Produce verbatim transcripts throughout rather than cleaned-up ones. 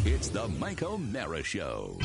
It's the Mike O'Mara Show.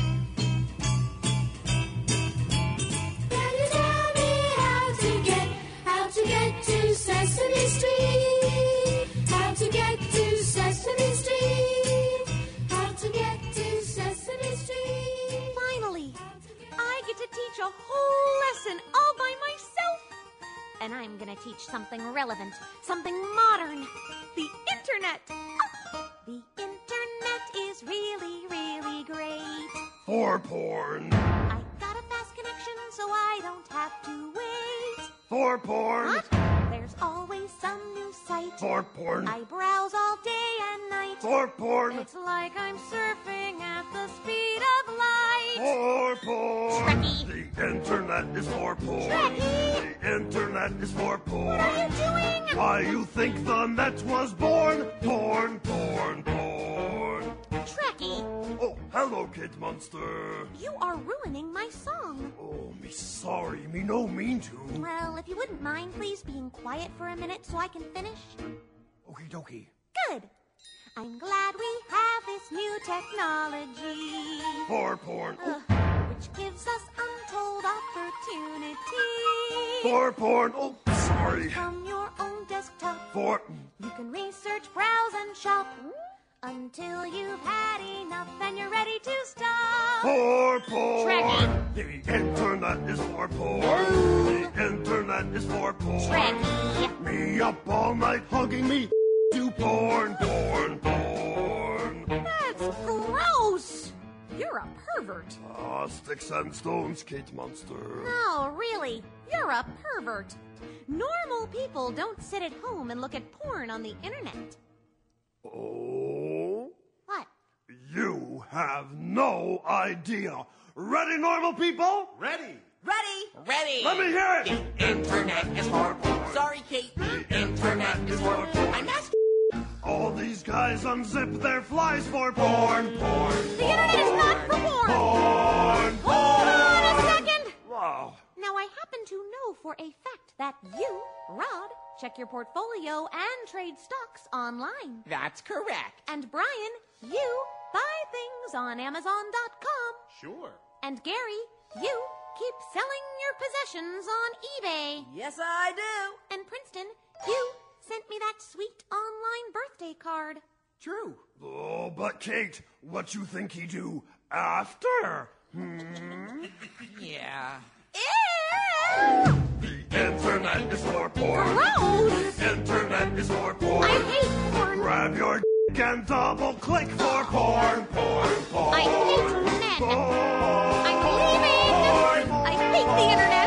To get to Sesame Street, how to get to Sesame Street, how to get to Sesame Street. Finally, I get to teach a whole lesson all by myself. And I'm going to teach something relevant, something modern, the internet. The internet is really, really great. For porn. I got a fast connection so I don't have to wait. For porn. What? There's always some new site. For porn. I browse all day and night. For porn. It's like I'm surfing at the speed of light. For porn. Trekkie. The internet is for porn. Trekkie. The internet is for porn. What are you doing? Why you think the net was born? Porn, porn, porn. Trekkie. Oh, hello, Kid Monster. You are ruining my song. Oh, me sorry. Me no mean to. Well, if you wouldn't mind, please being quiet for a minute so I can finish. Okie dokie. Good. I'm glad we have this new technology. For porn. Uh, which gives us untold opportunity. For porn. Oh, sorry. From your own desktop. For. You can research, browse, and shop. Until you've had enough and you're ready to stop. For porn. Trekkie. The internet is for porn. The internet is for porn. Trekkie. Me up all night hugging me. Do porn, porn, porn. That's gross. You're a pervert. Ah, sticks and stones, Kate Monster. No, really. You're a pervert. Normal people don't sit at home and look at porn on the internet. Oh? What? You have no idea. Ready, normal people? Ready. Ready? Ready. Let me hear it. The internet is for porn. Sorry, Kate. The internet is for porn. I'm not. All these guys unzip their flies for porn, porn. The internet is not for porn. Porn, Hold on a second. Wow. Now, I happen to know for a fact that you, Rod, check your portfolio and trade stocks online. That's correct. And Brian, you buy things on Amazon dot com. Sure. And Gary, you keep selling your possessions on eBay. Yes, I do. And Princeton, you sent me that sweet online birthday card. True. Oh, but Kate, what you think he do after? Hmm? Yeah. Ew! The internet is for porn. Gross! The internet is for porn. I hate porn. Grab your dick and double click for porn, porn, porn. I hate men. Porn. I'm leaving. I hate the internet.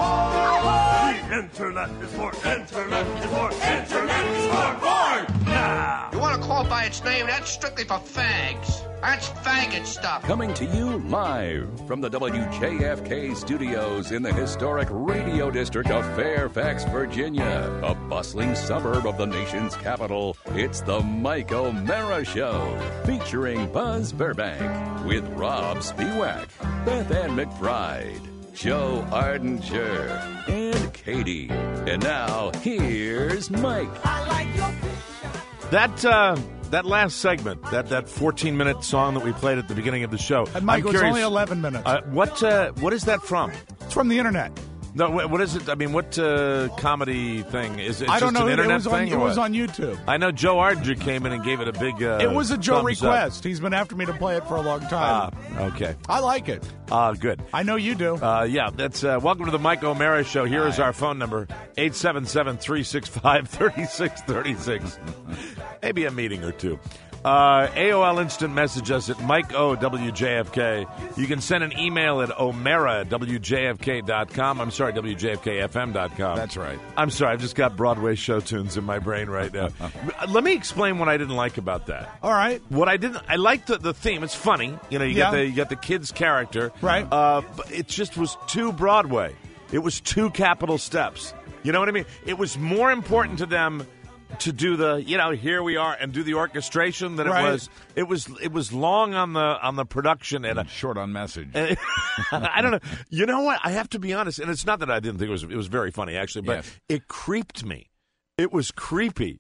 The internet is for internet is for internet is for porn. Now. You want to call it by its name? That's strictly for fags. That's faggot stuff. Coming to you live from the W J F K studios in the historic radio district of Fairfax, Virginia, a bustling suburb of the nation's capital. It's the Mike O'Mara Show, featuring Buzz Burbank with Rob Spiewak, Beth Ann McBride, Joe Ardinger, and Katie. And now, here's Mike. I like your That uh, that last segment, that that fourteen minute song that we played at the beginning of the show. And Mike, I'm it was curious, only eleven minutes. Uh, what uh, what is that from? It's from the internet. No, what, what is it? I mean, what uh, comedy thing is it? I don't just know. An internet it was, on, thing it or was what? on YouTube. I know Joe Ardinger came in and gave it a big. Uh, It was a Joe thumbs up. request. He's been after me to play it for a long time. Ah, okay. I like it. Ah, good. I know you do. Uh, yeah, that's uh, welcome to the Mike O'Mara Show. Here is our phone number: eight seven seven, three six five, three six three six. Maybe a meeting or two. Uh, A O L Instant Message us at Mike O W J F K. You can send an email at O'Mara at W J F K dot com. I'm sorry, W J F K F M dot com. That's right. I'm sorry, I've just got Broadway show tunes in my brain right now. Let me explain what I didn't like about that. All right. What I didn't, I liked the, the theme. It's funny, you know. You Yeah. get the you get the kid's character, Right. Uh, but it just was too Broadway. It was too capital steps. You know what I mean? It was more important to them to do the, you know, here we are and do the orchestration than Right. it was. It was it was long on the on the production and. Short on message. And I don't know. You know what? I have to be honest, and it's not that I didn't think it was. It was very funny actually, but Yes. it creeped me. It was creepy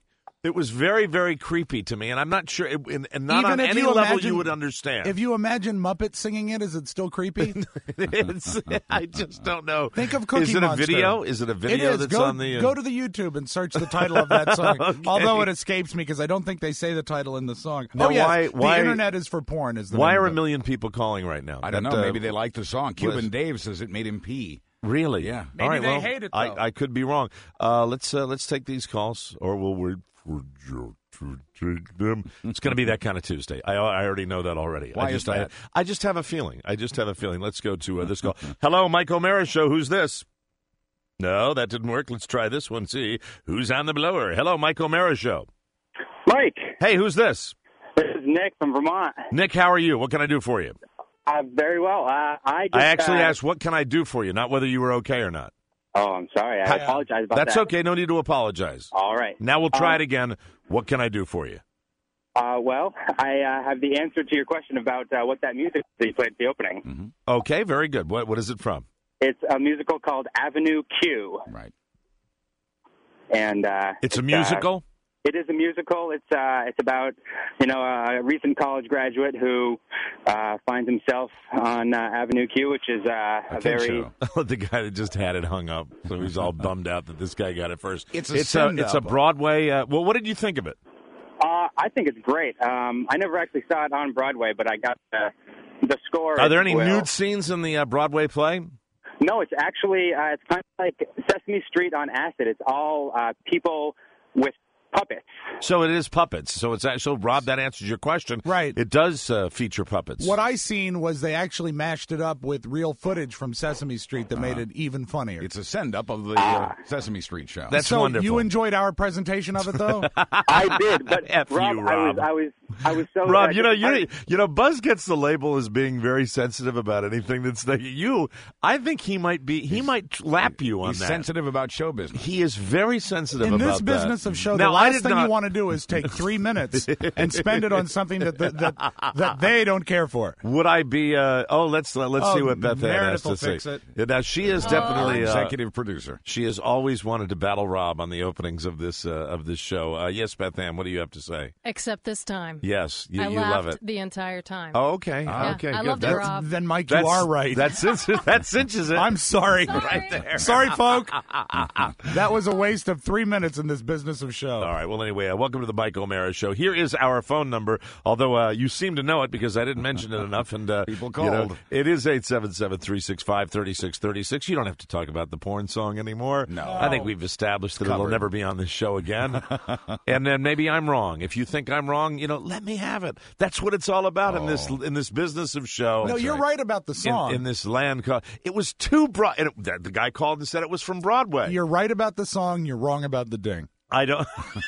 It was very, very creepy to me, and I'm not sure, it, and, and not Even on if any you level imagine- you would understand. If you imagine Muppets singing it, is it still creepy? it's, I just don't know. Think of Cookie Is it Monster. a video? Is it a video It is. that's go, on the? Uh... Go to the YouTube and search the title of that song. Okay. Although it escapes me because I don't think they say the title in the song. Now, oh yes, why- why- the internet is for porn. Is the Why name are of a it. million people calling right now? I don't That, know. uh, Maybe they like the song. Cuban was- Dave says it made him pee. Really? Yeah. Maybe All right, they well, hate it, though. I, I could be wrong. Uh, let's uh, let's take these calls, or we'll wait for Joe to take them. It's going to be that kind of Tuesday. I I already know that already. Why I just is that? I, I just have a feeling. I just have a feeling. Let's go to uh, this call. Hello, Mike O'Mara Show. Who's this? No, that didn't work. Let's try this one. See who's on the blower. Hello, Mike O'Mara Show. Mike, Hey, who's this? this is Nick from Vermont. Nick, how are you? What can I do for you? Uh, very well. Uh, I just, I actually uh, asked, what can I do for you? Not whether you were okay or not. Oh, I'm sorry. I apologize about That's that. okay. No need to apologize. All right. Now we'll try Um, it again. What can I do for you? Uh, well, I uh, have the answer to your question about uh, what that music that you played at the opening. Mm-hmm. Okay, very good. What What is it from? It's a musical called Avenue Q. Right. And uh, It's a uh, musical? it is a musical. It's uh, it's about you know a recent college graduate who uh, finds himself on uh, Avenue Q, which is uh, a kid very show. The guy that just had it hung up, so he's all bummed out that this guy got it first. It's a it's a, send-up. it's a Broadway. Uh, well, what did you think of it? Uh, I think it's great. Um, I never actually saw it on Broadway, but I got the the score. Are there if any you will. nude scenes in the uh, Broadway play? No, it's actually uh, it's kind of like Sesame Street on acid. It's all uh, people with puppets. So it is puppets. So it's so Rob, that answers your question. Right. It does uh, feature puppets. What I seen was they actually mashed it up with real footage from Sesame Street that made it even funnier. It's a send-up of the uh, Sesame Street show. That's so wonderful. you enjoyed our presentation of it, though? I did, but F you, Rob, I was Rob. I was I was so Rob, uh, you know, you disappointed. you know, Buzz gets the label as being very sensitive about anything that's like you. I think he might be. He might lap you on He's that. sensitive about show business. He is very sensitive In about this business that. of show, now, the I last did thing not, you want to do is take three minutes and spend it on something that that, that, that they don't care for. Would I be? Uh, oh, let's uh, let's Oh, see what Beth Ann Meredith has to will say. fix it. Yeah, now she is Our definitely uh, executive producer. She has always wanted to battle Rob on the openings of this uh, of this show. Uh, yes, Beth Ann, what do you have to say? Except this time. Yes, you, I you laughed love it. the entire time. Oh, okay, Yeah, okay, I good. loved it, That's- Rob. Then, Mike, you That's, are right. That cinches, that cinches it. I'm sorry. right there. Sorry, folk. That was a waste of three minutes in this business of show. All right. Well, anyway, uh, welcome to the Mike O'Mara Show. Here is our phone number, although uh, you seem to know it because I didn't mention it enough. And uh, People you know, called. it is eight seven seven, three six five, three six three six. You don't have to talk about the porn song anymore. No. I think we've established that it'll Covered. never be on this show again. And then maybe I'm wrong. If you think I'm wrong, you know, let me have it. That's what it's all about in this in this business of show. No, you're right about the In, song. in this land, co- it was too broad. And it, the guy called and said it was from Broadway. You're right about the song. You're wrong about the ding. I don't.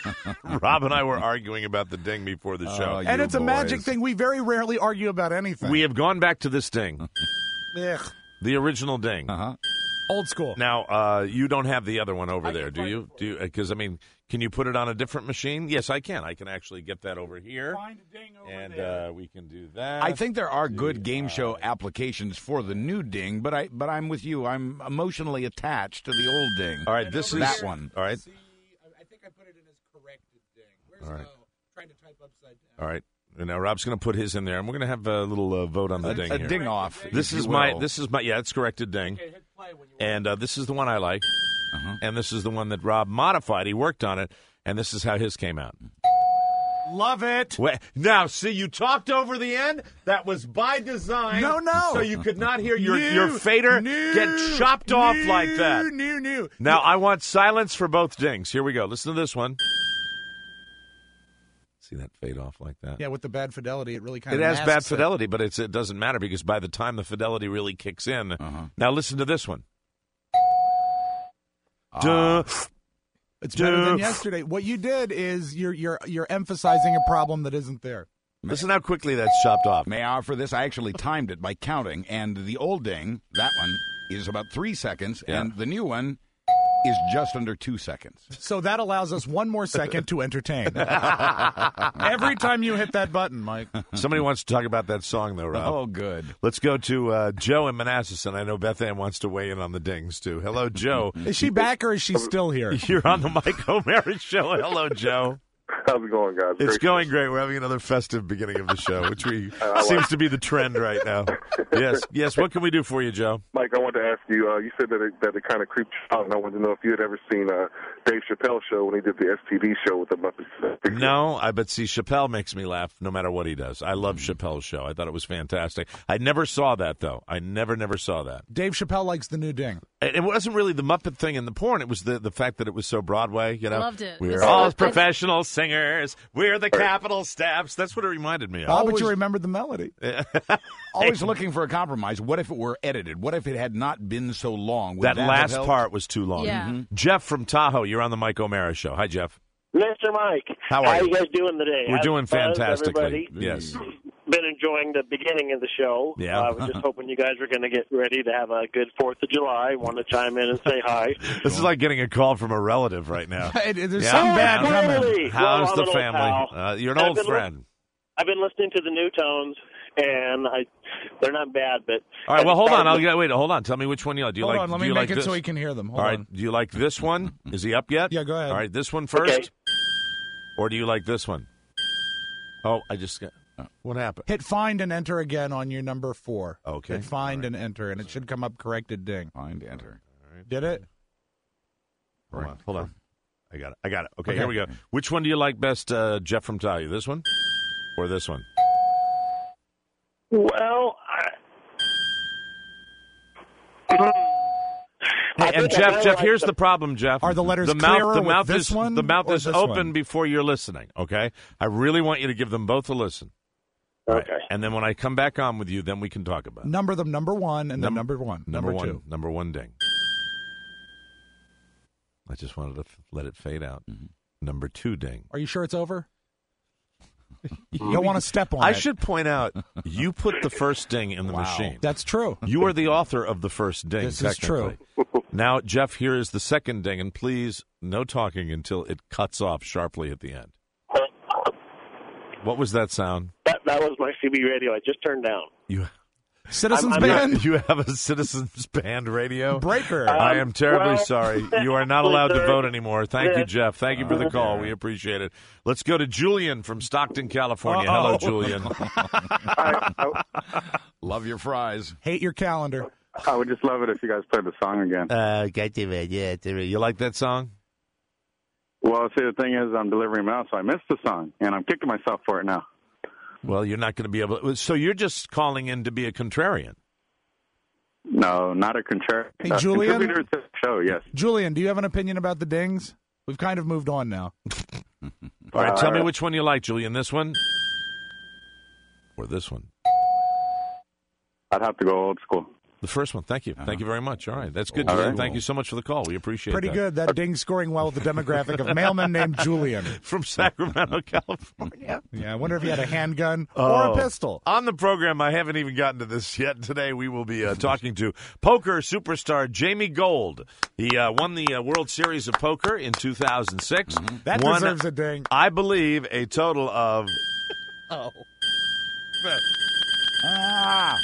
Rob and I were arguing about the ding before the show. Oh, you And it's a magic boys. thing. We very rarely argue about anything. We have gone back to this ding, Ugh. the original ding. Uh-huh. Old school. Now, uh, you don't have the other one over there, do you? Do you? Because I mean, can you put it on a different machine? Yes, I can. I can actually get that over here, Find a ding over and there. uh, we can do that. I think there are good game show applications for the new ding, but I but I'm with you. I'm emotionally attached to the old ding. All right, this is that one. All right, See, I think I put it in as corrected ding. Where's All right. oh, trying to type upside down. all right. And now Rob's going to put his in there, and we're going to have a little uh, vote on the A, ding a here. ding off. This if is you my. will. This is my. Yeah, it's corrected ding. Okay, hit play when you And uh, this is the one I like. Uh-huh. And this is the one that Rob modified. He worked on it, and this is how his came out. Love it. Wait, now, see, you talked over the end. That was by design. No, no. So you could not hear your, New, your fader new, get chopped off new, like that. New, new. Now, I want silence for both dings. Here we go. Listen to this one. See that fade off like that? Yeah, with the bad fidelity, it really kind It of has bad fidelity, but it's, it doesn't matter because by the time the fidelity really kicks in. Uh-huh. Now, listen to this one. Ah. Duh. It's better than Duh. yesterday. What you did is you're you're you're emphasizing a problem that isn't there. Listen how quickly that's chopped off. May I offer this? I actually timed it by counting, and the old ding, that one, is about three seconds, Yeah. and the new one is just under two seconds. So that allows us one more second to entertain. Every time you hit that button, Mike. Somebody wants to talk about that song, though, Rob. Oh, good. Let's go to uh, Joe in Manassas, and I know Beth Ann wants to weigh in on the dings, too. Hello, Joe. Is she back or is she still here? You're on the Mike O'Mara Show. Hello, Joe. How's it going, guys? It's Great. going great. We're having another festive beginning of the show, which we I like seems it. to be the trend right now. Yes, yes. What can we do for you, Joe? Mike, I wanted to ask you, uh, you said that it, that it kind of creeped you out, and I wanted to know if you had ever seen uh, Dave Chappelle's show when he did the S T D show with the Muppets. No, I but see, Chappelle makes me laugh no matter what he does. I love Chappelle's show. I thought it was fantastic. I never saw that, though. I never, never saw that. Dave Chappelle likes the new ding. It it wasn't really the Muppet thing in the porn. It was the, the fact that it was so Broadway. You know, Loved it. We're It's- all I- professional singers. We're the Capitol Staffs. That's what it reminded me of. Oh, but you remembered the melody. Always looking for a compromise. What if it were edited? What if it had not been so long? Would That, that have last helped? part was too long. Yeah. Mhm. Jeff from Tahoe, you're on the Mike O'Mara show. Hi, Jeff. Mister Mike, How are you? you guys doing today? We're How's doing the buzz, fantastically. everybody? Yes. Been enjoying the beginning of the show. Yeah. Uh, I was just hoping you guys were going to get ready to have a good Fourth of July. Want to chime in and say hi. This is like getting a call from a relative right now. There's Yeah. something bad Oh, coming. really? How's Well, I'm the an old family? pal. Uh, you're an I've old been friend. I've been listening to the new tones, and I they're not bad, but All right, I well, hold on. started I'll to- get, wait, hold on. Tell me which one you like. Do you Hold like, on, let do me you make like it this? so he can hear them. Hold All right, on. do you like this one? Is he up yet? Yeah, go ahead. All right, this one first? Okay. Or do you like this one? Oh, I just got, what happened? Hit find and enter again on your number four. Okay. Hit find and enter, and it should come up corrected ding. Find enter. Did it? Hold on, hold on. I got it. I got it. Okay, Okay. here we go. Which one do you like best, uh, Jeff from Tahoe? This one or this one? Well, I, Hey, I and think I Jeff, kinda Jeff, like here's the- the problem, Jeff. Are the letters the mouth, clearer the with mouth this is one the mouth or is this open one? before you're listening. Okay, I really want you to give them both a listen. All right, Okay. and then when I come back on with you, then we can talk about it. Number them number one and then Num- number one. Number, one, two. number one ding. I just wanted to f- let it fade out. Mm-hmm. Number two ding. Are you sure it's over? You don't want to step on I it. should point out, you put the first ding in the Wow. machine. That's true. You are the author of the first ding. This is true. technically. Now, Jeff, here is the second ding, and please, no talking until it cuts off sharply at the end. What was that sound? that that was my C B radio. I just turned down. You, Citizens I'm- I'm Band? you have a Citizens Band radio? Breaker. Uh, I am terribly well, sorry. You are not allowed to sir. vote anymore. Thank you, Yeah. Jeff. Thank you for the call. We appreciate it. Let's go to Julian from Stockton, California. Uh-oh. Hello, Julian. I, I, Love your fries. Hate your calendar. I would just love it if you guys played the song again. Uh, yeah, you like that song? Well, see, the thing is, I'm delivering mail, so I missed the song, and I'm kicking myself for it now. Well, you're not going to be able to. So you're just calling in to be a contrarian. No, not a contrarian. Hey, uh, Julian? Contributor to the show, yes. Julian, do you have an opinion about the dings? We've kind of moved on now. All right, tell me Uh, which one you like, Julian. This one or this one? I'd have to go old school. The first one. Thank you. Thank you very much. All right. That's good, All Julian. right. Thank you so much for the call. We appreciate Pretty that. good. That ding's scoring well with the demographic of mailman named Julian. From Sacramento, California. Yeah, I wonder if he had a handgun or Oh. a pistol. On the program, I haven't even gotten to this yet. Today, we will be uh, talking to poker superstar Jamie Gold. He uh, won the uh, World Series of Poker in two thousand six. That Won, deserves a ding. I believe, a total of Oh. Ah.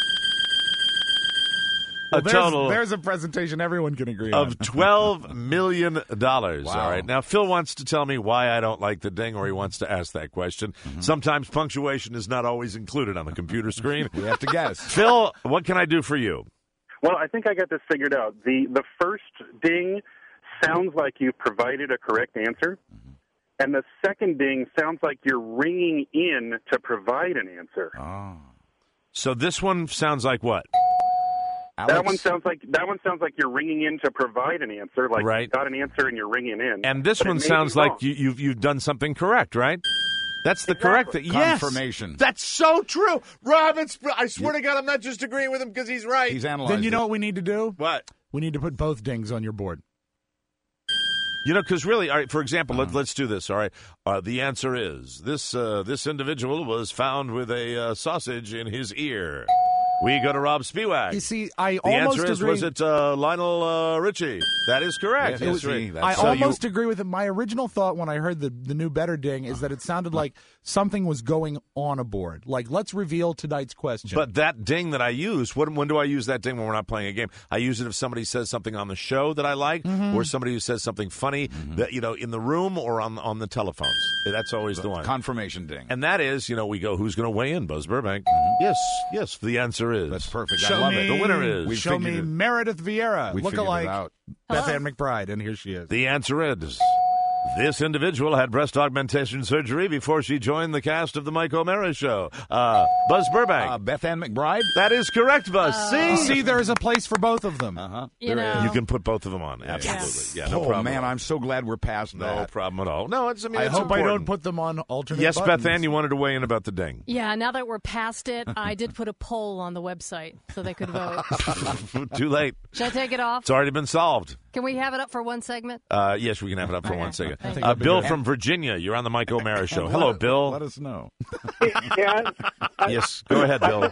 a Well, there's, total there's a presentation everyone can agree on. of twelve million dollars. Wow. All right. Now, Phil wants to tell me why I don't like the ding, or he wants to ask that question. Sometimes punctuation is not always included on the computer screen. We have to guess. Phil, what can I do for you? Well, I think I got this figured out. The the first ding sounds like you provided a correct answer, and the second ding sounds like you're ringing in to provide an answer. Oh. So this one sounds like what? Alex? That one sounds like that one sounds like you're ringing in to provide an answer, like Right. you got an answer and you're ringing in. And this But it one may be sounds wrong. like you, you've you've done something correct, right? That's the correct thing. Yes. Confirmation. That's so true. Rob, it's, I swear to God, I'm not just agreeing with him because he's right. He's analyzed Then you it. know what we need to do? What? We need to put both dings on your board. You know, because really, all right, for example, let, let's do this, all right? Uh, the answer is, this uh, this individual was found with a uh, sausage in his ear. We go to Rob Spiewak. You see, I the almost answer is, agree. was it uh, Lionel uh, Richie? That is correct. Yes, Yes, Richie, right. that's- I So almost you- agree with it. My original thought when I heard the, the new better ding is that it sounded like something was going on aboard. Like, let's reveal tonight's question. But that ding that I use, when, when do I use that ding when we're not playing a game? I use it if somebody says something on the show that I like, Mm-hmm. or somebody who says something funny that you know in the room or on on the telephones. That's always the one. Confirmation ding. And that is, you know, we go, who's going to weigh in? Buzz Burbank. Yes, yes. The answer is That's perfect. show I love me, it. The winner is- We show me figured it- Meredith Vieira. We Look figured it alike out. Beth Ann McBride, and here she is. The answer is this individual had breast augmentation surgery before she joined the cast of the Mike O'Mara Show. Uh, Buzz Burbank. Uh, Beth Ann McBride? That is correct, Buzz. See? See, there is a place for both of them. Uh-huh. You know. You can put both of them on. Absolutely. Yes. Yeah, no oh, problem. man, I'm so glad we're past No that. problem at all. No, it's, I mean, I it's hope I important. don't put them on alternate Yes, buttons. Beth Ann, you wanted to weigh in about the ding. Yeah, now that we're past it, I did put a poll on the website so they could vote. Too late. Should I take it off? It's already been solved. Can we have it up for one segment? Uh, yes, we can have it up for Okay. one second. Thank Uh, you. Bill from Virginia, you're on the Mike O'Mara Show. Hello, Let- Bill. Let us know. Yeah, Yes, go ahead, Bill.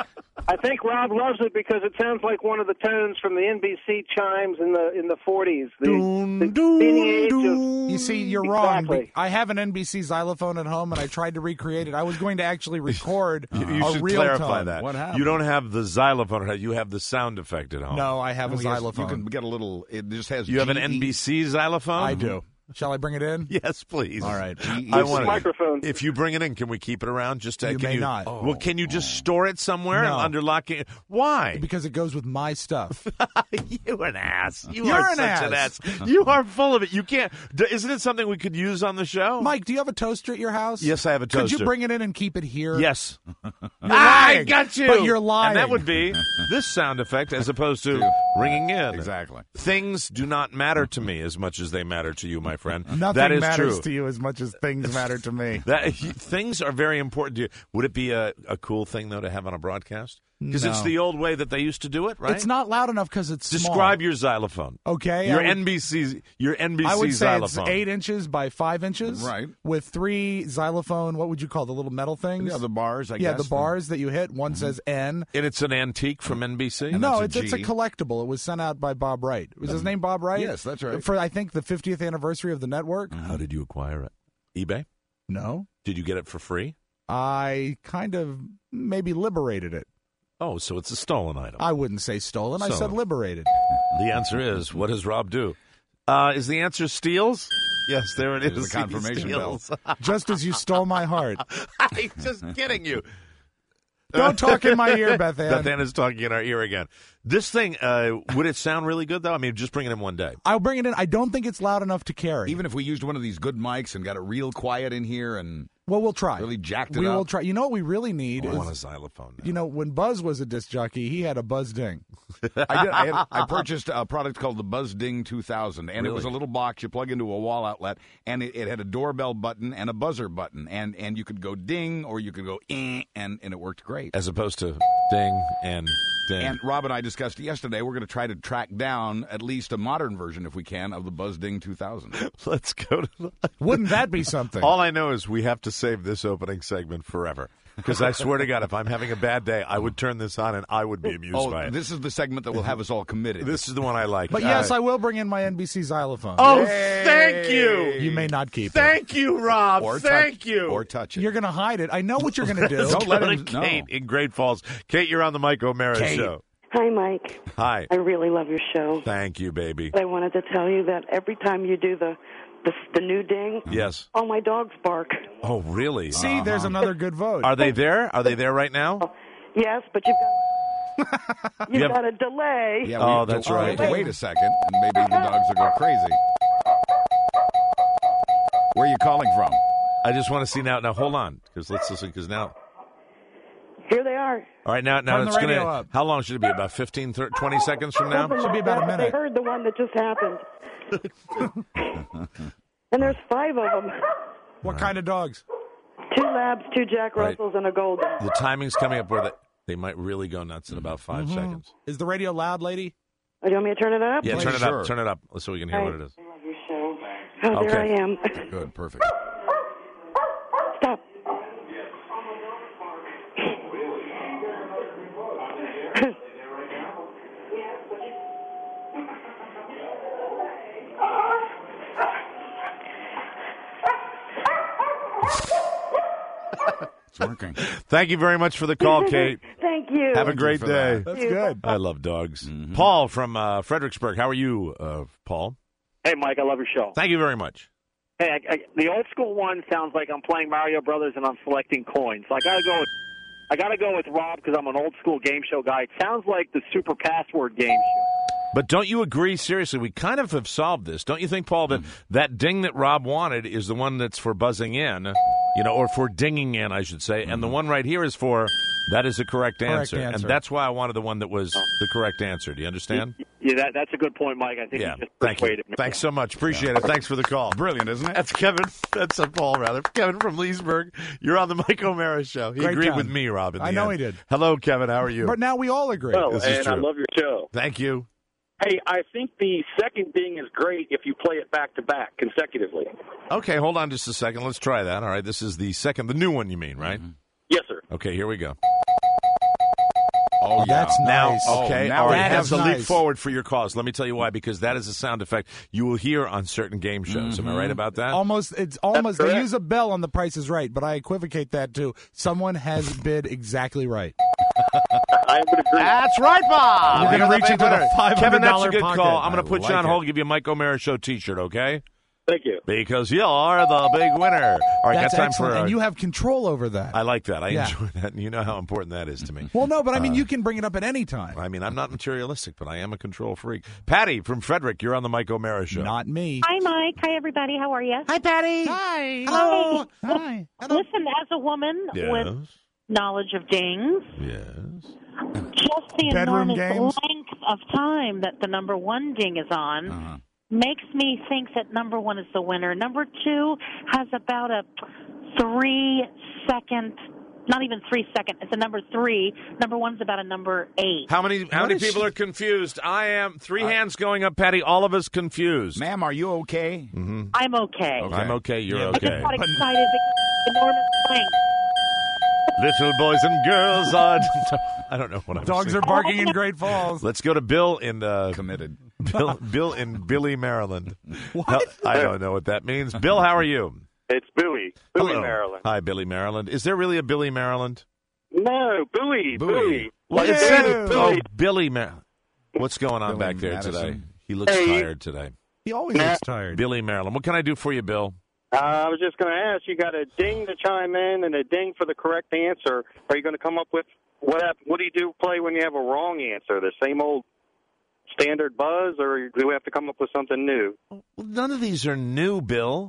I think Rob loves it because it sounds like one of the tones from the N B C chimes in the in the forties. The, Doon, the doon, beginning age of- doon. You see, you're wrong. Exactly. I have an N B C xylophone at home, and I tried to recreate it. I was going to actually record You, you a should real clarify tone. that. What happened? You don't have the xylophone. You have the sound effect at home. No, I have a Oh, yes, xylophone. You can get a little. It just has. You have an G E N B C xylophone? I do. Shall I bring it in? Yes, please. All right. I Use want the microphone. If you bring it in, can we keep it around? Just to, You can may you, not. Well, can you just store it somewhere No. under lock? and- Why? Because it goes with my stuff. You an ass. You You're are an such ass. an ass. You are full of it. You can't. D- Isn't it something we could use on the show? Mike, do you have a toaster at your house? Yes, I have a Could toaster. you bring it in and keep it here? Yes. You're I lying. got you. But you're lying. And that would be this sound effect as opposed to ringing in. Exactly. Things do not matter to me as much as they matter to you, my friend. Nothing that is matters true. to you as much as things matter to me. That things are very important to you. Would it be a, a cool thing though to have on a broadcast? Because it's No. the old way that they used to do it, right? It's not loud enough because it's small. Describe your xylophone. Okay, Your I would- N B C, your N B C I would say xylophone. it's eight inches by five inches. Right. With three xylophone, what would you call the little metal things? Yeah, the bars, I yeah, guess. the bars that you hit. One says N. And it's an antique from N B C. no, that's it's a it's a G. collectible. It was sent out by Bob Wright. Was his name Bob Wright? Yes, that's right. For I think the fiftieth anniversary of the network. How did you acquire it? eBay? No, Did you get it for free? I kind of maybe liberated it. Oh, so it's a stolen item. I wouldn't say stolen. I So- said liberated. The answer is, what does Rob do? Uh, is the answer steals? Yes, there it is. There's the confirmation He steals. Just as you stole my heart. I'm just kidding you. Don't talk in my ear, Beth Ann. Beth Ann is talking in our ear again. This thing, uh, would it sound really good, though? I mean, just bring it in one day. I'll bring it in. I don't think it's loud enough to carry. Even if we used one of these good mics and got it real quiet in here and well, we'll try. really jacked it we up. will try. You know what we really need I is, want a xylophone now. you know, when Buzz was a disc jockey, he had a Buzz Ding. I, did, I, had, I purchased a product called the Buzz Ding two thousand, and it was a Really? little box you plug into a wall outlet, and it, it had a doorbell button and a buzzer button, and, and you could go ding or you could go eh, and, and it worked great. As opposed to ding and ding. And Rob and I discussed yesterday, we're going to try to track down at least a modern version, if we can, of the Buzz Ding two thousand. Let's go to the... Wouldn't that be something? All I know is we have to save this opening segment forever. Because I swear to God, if I'm having a bad day, I would turn this on and I would be amused Oh, by it. this is the segment that will have us all committed. This is the one I like. But yes, I will bring in my N B C xylophone. Oh, thank you. You may not keep it. Thank you, Rob. Or thank touch, you. Or touch it. You're going to hide it. I know what you're going to do. Let's Don't let go him to know. Kate in Great Falls. Kate, you're on the Mike O'Mara Kate. Show. Hi, Mike. Hi. I really love your show. Thank you, baby. I wanted to tell you that every time you do the the, the new ding, Yes. all my dogs bark. Oh, really? See, there's another good vote. Are they there? Are they there right now? Yes, but you've got you've Yep. got a delay. Yeah, Oh, we- that's we right. have to wait a second, and maybe the dogs will go crazy. Where are you calling from? I just want to see now. Now, hold on, because let's listen. Because now, Here they are. all right, now, now Turn the it's radio gonna. up. How long should it be? About fifteen, thirty, twenty seconds from now. Something Should be like about a that, but minute. They heard the one that just happened. And there's five of them. What kind of dogs? Two labs, two Jack Right. Russells, and a golden. The timing's coming up where they, they might really go nuts in about 5 seconds. Is the radio loud, lady? Oh, do you want me to turn it up? Yeah, Play turn it sure. up. Turn it up so we can hear Hi. what it is. I love your show. Oh, there Okay. I am. Good, perfect. Stop. working. Thank you very much for the call, Kate. Thank you. Have a Thank great you for day. that. That's good. I love dogs. Mm-hmm. Paul from uh, Fredericksburg. How are you, uh, Paul? Hey, Mike, I love your show. Thank you very much. Hey, I, I, the old school one sounds like I'm playing Mario Brothers and I'm selecting coins. So I gotta go. With, I gotta go with Rob because I'm an old school game show guy. It sounds like the Super Password game show. But don't you agree, seriously, we kind of have solved this. Don't you think, Paul, that that ding that Rob wanted is the one that's for buzzing in, you know, or for dinging in, I should say, and the one right here is for that is a correct, Correct answer. answer. And that's why I wanted the one that was the correct answer. Do you understand? Yeah, that, that's a good point, Mike. I think Yeah, you just thank you. persuaded me. Thanks so much. Appreciate it. Thanks for the call. Brilliant, isn't it? That's Kevin. That's uh, Paul, rather. Kevin from Leesburg. You're on the Mike O'Mara Show. He Great agreed time. with me, Rob. in I the know end. he did. Hello, Kevin. How are you? But now we all agree. Well, This is and I true. love your show. Thank you. Hey, I think the second ding is great if you play it back to back consecutively. Okay, hold on just a second. Let's try that. All right, this is the second, the new one, you mean, right? Yes, sir. Okay, here we go. Oh, yeah. That's Now, nice. okay, now all right. that Have is to leap nice. forward for your cause. Let me tell you why. Because that is a sound effect you will hear on certain game shows. Am I right about that? Almost, it's almost. They correct. use a bell on The Price is Right, but I equivocate that too. Someone has bid exactly right. I would agree. That's right, Bob. You're gonna You're the reach big into the winner. five hundred Kevin, that's a dollar good pocket. call. I'm going I to put you like on it. hold. Give you a Mike O'Mara Show T-shirt, okay? Thank you. Because you're the big winner. All right, That's got time excellent, for. and you have control over that. I like that. I Yeah. enjoy that. And you know how important that is to me. well, no, but I mean, Uh, you can bring it up at any time. I mean, I'm not materialistic, but I am a control freak. Patty from Frederick, you're on the Mike O'Mara Show. Not me. Hi, Mike. Hi, everybody. How are you? Hi, Patty. Hi. Hello. Hi. Listen, as a woman Yes. with knowledge of dings, Yes. just the Bedroom enormous games? length of time that the number one ding is on Uh-huh. makes me think that number one is the winner. Number two has about a three second, not even three second. It's a number three. Number one's about a number eight. How many how What many is people she- are confused? I am. Three hands going up, Patty. All of us confused. Ma'am, are you okay? Mm-hmm. I'm okay. Okay. I'm okay. You're Yeah, I okay. just got excited because of the enormous length. Little boys and girls are. I don't know what I'm Dogs saying. are barking in Great Falls. Let's go to Bill in uh, Committed. Bill, Bill in Billy, Maryland. What? I don't know what that means. Bill, how are you? It's Bowie. Bowie, Hello. Maryland. Hi, Billy, Maryland. Is there really a Billy, Maryland? No, Bowie. Bowie. Bowie. Well, it Yeah. said Billy. oh, Billy, Maryland. What's going on Billy back there Madison. today? He looks Hey. tired today. He always looks tired. Billy, Maryland. What can I do for you, Bill? Uh, I was just going to ask, you got a ding to chime in and a ding for the correct answer. Are you going to come up with what hap- what do you do play when you have a wrong answer? The same old standard buzz, or do we have to come up with something new? Well, none of these are new, Bill.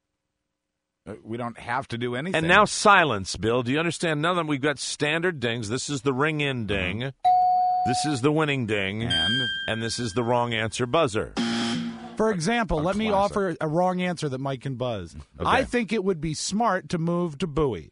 Uh, we don't have to do anything. And now silence, Bill. Do you understand? None of them. We've got standard dings. This is the ring in ding. This is the winning ding. And? And this is the wrong answer buzzer. For example, A let me classic. offer a wrong answer that Mike can buzz. Okay. I think it would be smart to move to Bowie.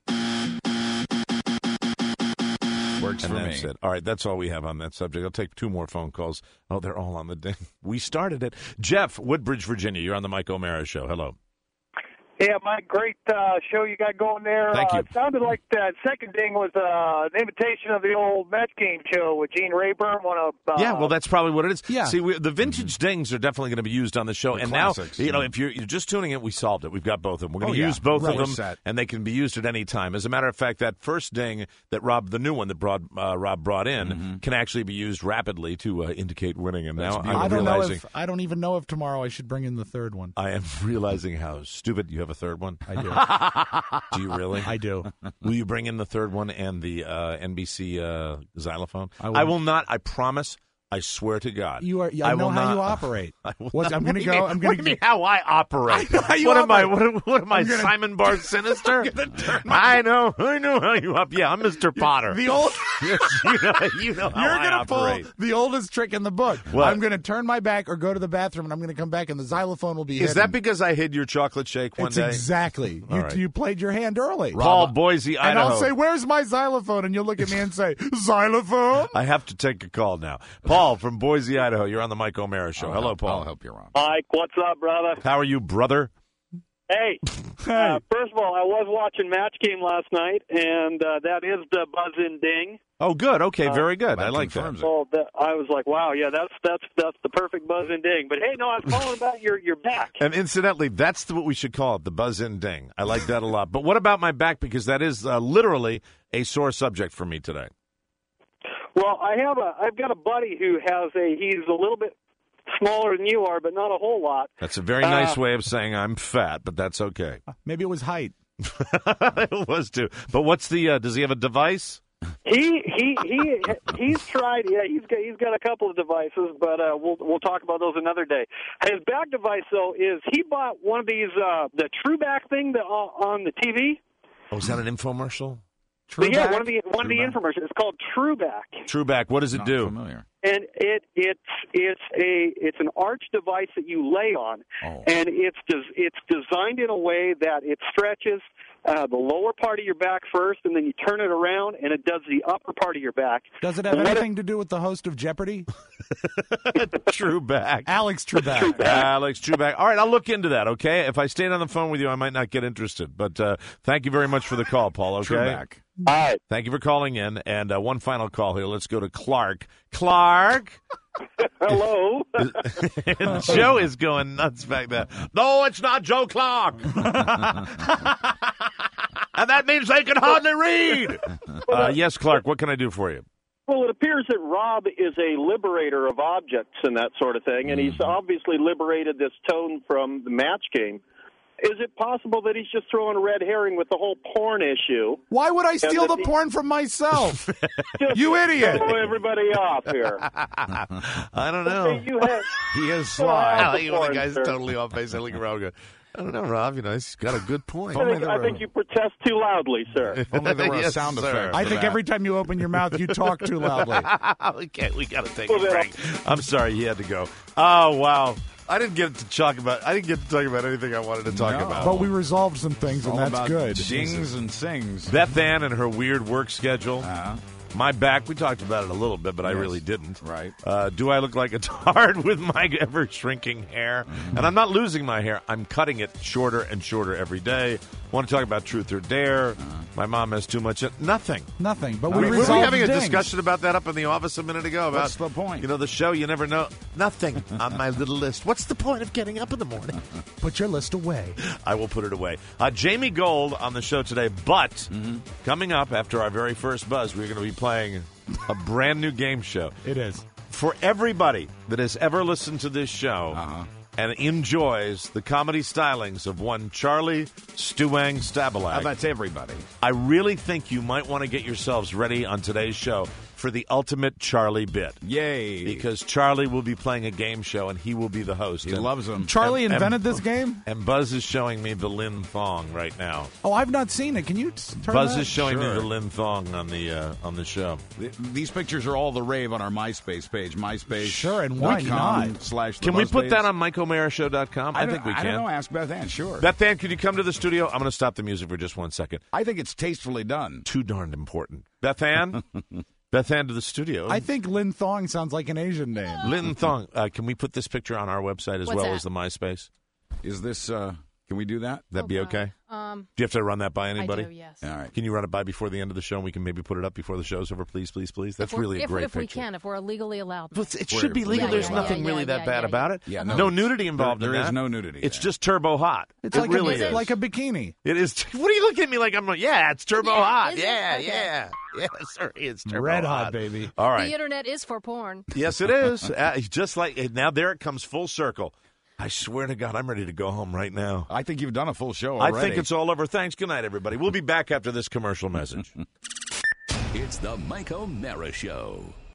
Works And for that's me. it. All right, that's all we have on that subject. I'll take two more phone calls. Oh, they're all on the ding. We started it. Jeff, Woodbridge, Virginia. You're on the Mike O'Mara Show. Hello. Yeah, Mike, great uh, show you got going there. Thank uh, you. It sounded like that second ding was uh, an invitation of the old Mets game show with Gene Rayburn. One of uh, Yeah, well, that's probably what it is. Yeah. See, we, the vintage dings are definitely going to be used on the show. The and classics, now, you know, yeah. if you're, you're just tuning in, we solved it. We've got both of them. We're going Oh, to yeah. use both Right. of them, We're set. and they can be used at any time. As a matter of fact, that first ding that Rob, the new one that Broad, uh, Rob brought in, Mm-hmm. can actually be used rapidly to uh, indicate winning. And now I I'm don't know realizing. if I don't even know if tomorrow I should bring in the third one. I am realizing how stupid you have a third one. I do. Do you really? I do. Will you bring in the third one and the uh, N B C uh, xylophone? I will. I will not. I promise. I swear to God. You are. I, know will how not- you operate. I will What's, not- I'm going what to do you go. mean- I'm What going do to you mean how I operate? I know how you what operate. am I? What, what am I? I'm gonna- Simon Bar Sinister? I know. I know how you up. Yeah, I'm Mister Potter. The old. Yes, you know. You know how You're I going to operate. pull the oldest trick in the book. What? I'm going to turn my back or go to the bathroom, and I'm going to come back, and the xylophone will be. Is hidden. that because I hid your chocolate shake one It's day? exactly. All You, right. you played your hand early. Paul, Boise, and Idaho. I'll say, "Where's my xylophone?" And you'll look at me and say, "Xylophone." I have to take a call now. Paul from Boise, Idaho. You're on the Mike O'Mara Show. I'll Hello, help- Paul. I'll help you, Ron. Mike, what's up, brother? How are you, brother? Hey, uh, first of all, I was watching Match Game last night, and uh, that is the buzz-in ding. Oh, good. Okay, Uh, very good. I that like that. confirms it. Well, that, I was like, wow, yeah, that's that's that's the perfect buzz-in ding. But hey, no, I was calling about your your back. And incidentally, that's the, what we should call it, the buzz-in ding. I like that a lot. But what about my back? Because that is uh, literally a sore subject for me today. Well, I have a I've got a buddy who has a he's a little bit smaller than you are, but not a whole lot. That's a very nice Uh, way of saying I'm fat, but that's okay. Maybe it was height. It was too. But what's the? Uh, does he have a device? He he he he's tried. Yeah, he's got he's got a couple of devices, but uh, we'll we'll talk about those another day. His back device though is he bought one of these uh, the TrueBack thing that uh, on the T V. Oh, is that an infomercial? But yeah, one of the one of the infomercials. It's called TrueBack. TrueBack. What does it Not do? familiar. And it it's it's a it's an arch device that you lay on, Oh. and it's des- it's designed in a way that it stretches uh, the lower part of your back first, and then you turn it around, and it does the upper part of your back. Does it have And what anything to do with the host of Jeopardy? TrueBack. Alex Trebek. Alex TrueBack. All right, I'll look into that, okay? If I stayed on the phone with you, I might not get interested. But uh, thank you very much for the call, Paul, okay? TrueBack. All right. Thank you for calling in. And uh, one final call here. Let's go to Clark. Clark. Hello. Joe is going nuts back there. No, it's not Joe Clark. And that means they can hardly read. Uh, yes, Clark, what can I do for you? Well, it appears that Rob is a liberator of objects and that sort of thing, and he's obviously liberated this tone from the Match Game. Is it possible that he's just throwing a red herring with the whole porn issue? Why would I steal And the that he- porn from myself? Just You idiot. Throw everybody off here. I don't know. You have, He is Well, sly. I- You know, the porn, guy's sir. totally off base. I look around and go, I don't know, Rob. You know, he's got a good point. I think, I think you protest too loudly, sir. Only there were Yes, sound sir. effects. I for think that. every time you open your mouth, you talk too loudly. we can't. We got to take Well, a then break. I'm sorry, he had to go. Oh wow, I didn't get to talk about. I didn't get to talk about anything I wanted to talk No. about. But we resolved some things, and All that's about good. Dings and sings. Beth Ann and her weird work schedule. Uh-huh. My back. We talked about it a little bit, but I Yes. really didn't. Right. Uh, do I look like a tard with my ever shrinking hair? Mm-hmm. And I'm not losing my hair. I'm cutting it shorter and shorter every day. Want to talk about truth or dare? Uh-huh. My mom has too much. Nothing. Nothing. But I we mean, were we resolved having a dings. discussion about that up in the office a minute ago? About What's the point? You know, the show. You never know. Nothing on my little list. What's the point of getting up in the morning? Put your list away. I will put it away. Uh, Jamie Gold on the show today, but Mm-hmm. coming up after our very first buzz, we're going to be playing a brand new game show. It is. For everybody that has ever listened to this show Uh-huh. and enjoys the comedy stylings of one Charlie Stuang Oh, Stabelag, that's everybody. I really think you might want to get yourselves ready on today's show for the ultimate Charlie bit. Yay. Because Charlie will be playing a game show and he will be the host. He And- loves them. Charlie And- invented and- this game? And Buzz is showing me the Lin Thong right now. Oh, I've not seen it. Can you t- turn Buzz that? is showing me Sure. the Lin Thong on the uh, on the show. Th- These pictures are all the rave on our MySpace page. MySpace. Sure, and why com not? Slash the Can we Buzz put Page. that on Mike O'Mara Show dot com? I, I, don't- think we I can. don't know. Ask Beth Ann. Sure. Beth Ann, could you come to the studio? I'm going to stop the music for just one second. I think it's tastefully done. Too darned important. Beth Ann? Beth Ann to the studio. I think Lin Thong sounds like an Asian name. Lin Thong. Uh, can we put this picture on our website as What's well that? as the MySpace? Is this? Uh, can we do that? That'd Oh, be God. okay? Um, Do you have to run that by anybody? I do, yes. All right. Can you run it by before the end of the show and we can maybe put it up before the show's over? Please, please, please. That's If we're- really a if, great if we picture. can, if we're legally allowed. But it We're- should be legal. Yeah, There's yeah, nothing yeah, really yeah, that yeah, bad yeah. about it. Yeah, no, no, nudity involved there- in there that. is no nudity It's there. just turbo hot. It's it like really a, is. like a bikini. It is. What are you looking at me like? I'm like, yeah, it's turbo Yeah, hot. is it? Yeah, Okay. yeah, yeah. Sorry, it's turbo Red hot, baby. All The right. internet is for porn. Yes, it is. uh, just like now, there it comes full circle. I swear to God, I'm ready to go home right now. I think you've done a full show I already. think it's all over. Thanks. Good night, everybody. We'll be back after this commercial message. It's the Mike O'Mara Show.